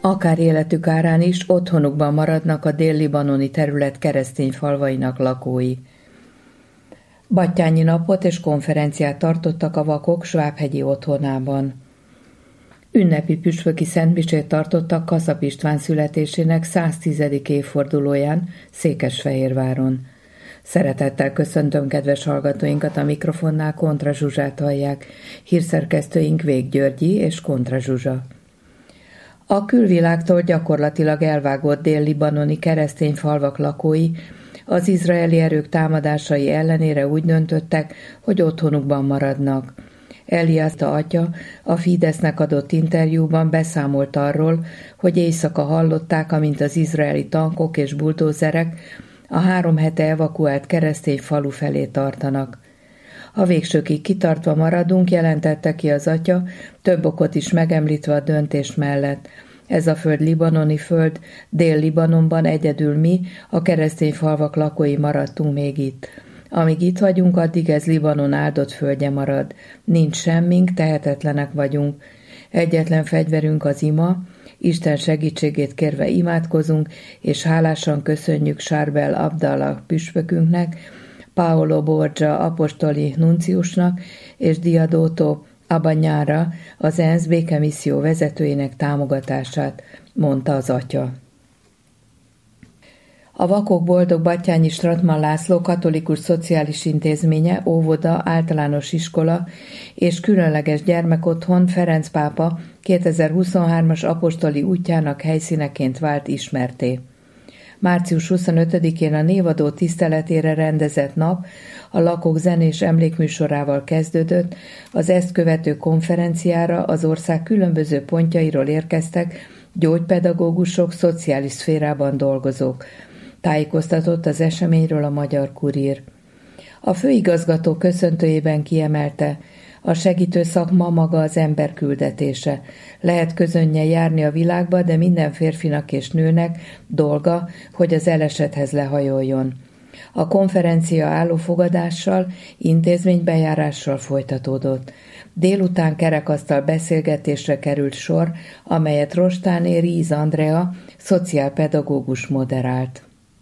akár életük árán is otthonukban maradnak a dél-libanoni terület keresztény falvainak lakói. Battyányi napot és konferenciát tartottak a vakok Svábhegyi otthonában. Ünnepi püspöki szentmisét tartottak Kaszap István születésének 110. évfordulóján Székesfehérváron. Szeretettel köszöntöm kedves hallgatóinkat, a mikrofonnál Kontra Zsuzsát hallják, hírszerkesztőink Vég Györgyi és Kontra Zsuzsa. A külvilágtól gyakorlatilag elvágott dél-libanoni keresztény falvak lakói az izraeli erők támadásai ellenére úgy döntöttek, hogy otthonukban maradnak. Eliaszta atya a Fidesznek adott interjúban beszámolt arról, hogy éjszaka hallották, amint az izraeli tankok és buldózerek a 3 hete evakuált keresztény falu felé tartanak. A végsőkig kitartva maradunk, jelentette ki az atya, több okot is megemlítve a döntés mellett. Ez a föld libanoni föld, Dél-Libanonban egyedül mi, a keresztény falvak lakói maradtunk még itt. Amíg itt vagyunk, addig ez Libanon áldott földje marad. Nincs semmink, tehetetlenek vagyunk. Egyetlen fegyverünk az ima, Isten segítségét kérve imádkozunk, és hálásan köszönjük Sárbel Abdallah püspökünknek, Paolo Borgia apostoli nunciusnak és Diadoto Abanyára, az ENSZ békemisszió vezetőjének támogatását, mondta az atya. A Vakok Boldog Battyányi Stratman László Katolikus Szociális Intézménye, óvoda, általános iskola és különleges gyermekotthon Ferenc pápa 2023-as apostoli útjának helyszíneként vált ismertté. Március 25-én a névadó tiszteletére rendezett nap a lakók zenés emlékműsorával kezdődött, az ezt követő konferenciára az ország különböző pontjairól érkeztek gyógypedagógusok, szociális szférában dolgozók. Tájékoztatott az eseményről a Magyar Kurír. A főigazgató köszöntőjében kiemelte, a segítő szakma maga az ember küldetése. Lehet közönnyel járni a világba, de minden férfinak és nőnek dolga, hogy az elesethez lehajoljon. A konferencia állófogadással, intézménybejárással folytatódott. Délután kerekasztal beszélgetésre került sor, amelyet Rostáné Ríz Andrea, szociálpedagógus moderált.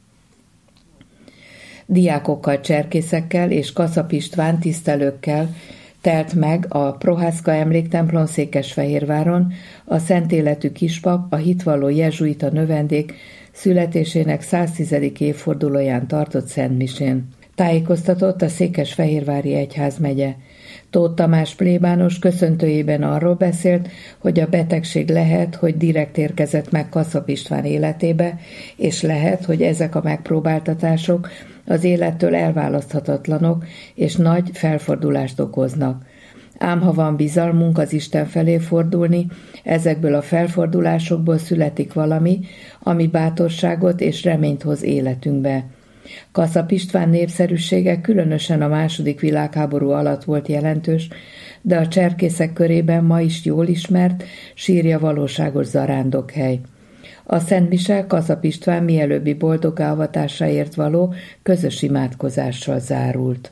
Diákokkal, cserkészekkel és Kaszap István tisztelőkkel telt meg a Prohászka emléktemplom Székesfehérváron a szent életű kispap, a hitvalló jezsuita növendék születésének 110. évfordulóján tartott szentmisén. Tájékoztatott a Székesfehérvári egyházmegye. Tóth Tamás plébános köszöntőjében arról beszélt, hogy a betegség lehet, hogy direkt érkezett meg Kaszap István életébe, és lehet, hogy ezek a megpróbáltatások az élettől elválaszthatatlanok, és nagy felfordulást okoznak. Ám ha van bizalmunk az Isten felé fordulni, ezekből a felfordulásokból születik valami, ami bátorságot és reményt hoz életünkbe. Kaszap István népszerűsége különösen a II. Világháború alatt volt jelentős, de a cserkészek körében ma is jól ismert, sírja valóságos zarándokhely. A szentmise Kaszap István mielőbbi boldoggá avatásáért való közös imádkozással zárult.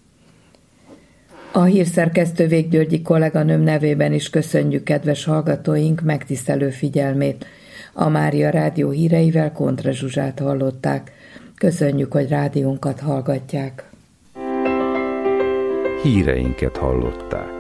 A hírszerkesztő Vég Györgyi kolléganőm nevében is köszönjük kedves hallgatóink megtisztelő figyelmét. A Mária Rádió híreivel Kontra Zsuzsát hallották. Köszönjük, hogy rádiónkat hallgatják. Híreinket hallották.